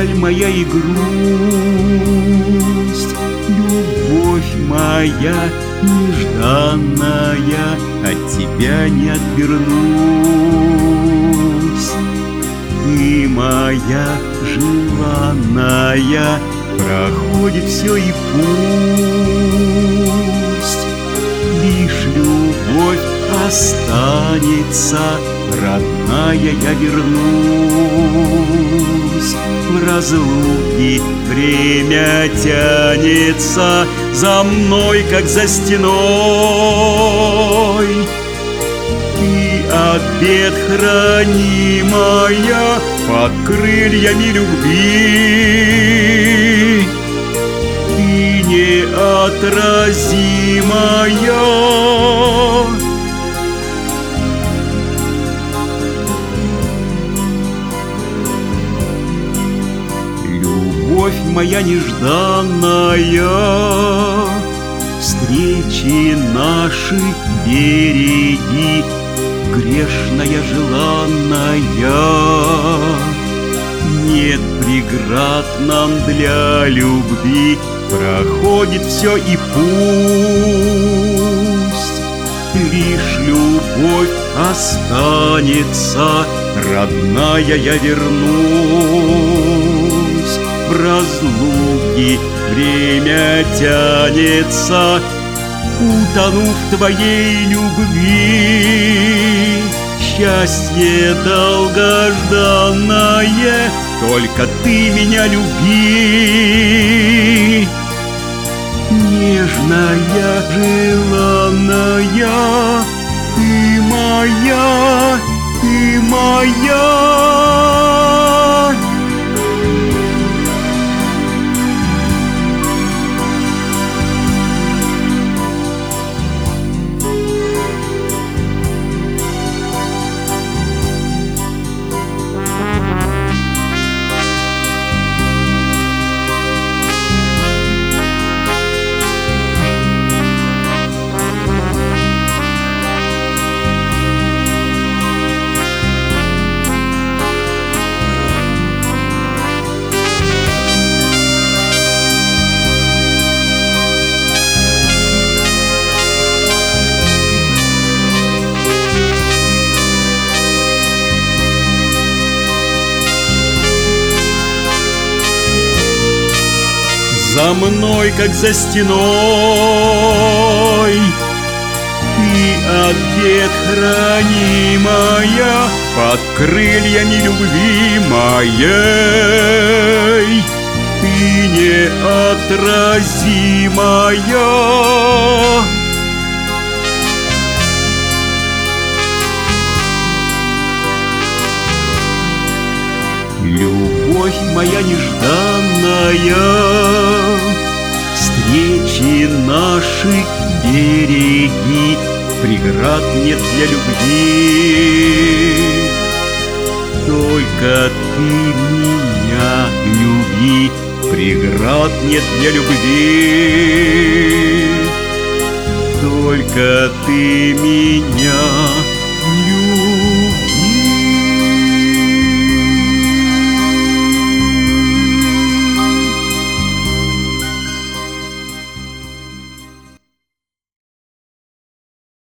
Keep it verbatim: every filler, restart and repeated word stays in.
печаль моя и грусть, любовь моя нежданная, от тебя не отвернусь. Ты моя желанная, проходит все и пусть лишь любовь останется, родная, я вернусь. В разлуке время тянется за мной, как за стеной. Ты обет хранимая под крыльями любви. Ты неотразимая, любовь моя нежданная, встречи наши береги, грешная желанная. Нет преград нам для любви, проходит все и пусть лишь любовь останется, родная, я вернусь. В разлуке время тянется, утону в твоей любви. Счастье долгожданное, только ты меня люби. Нежная, желанная, ты моя, ты моя. За мной, как за стеной, ты обет хранимая под крыльями любви моей. Ты неотразимая, любовь моя нежданная, встречи наши береги, преград нет для любви. Только ты меня люби, преград нет для любви. Только ты меня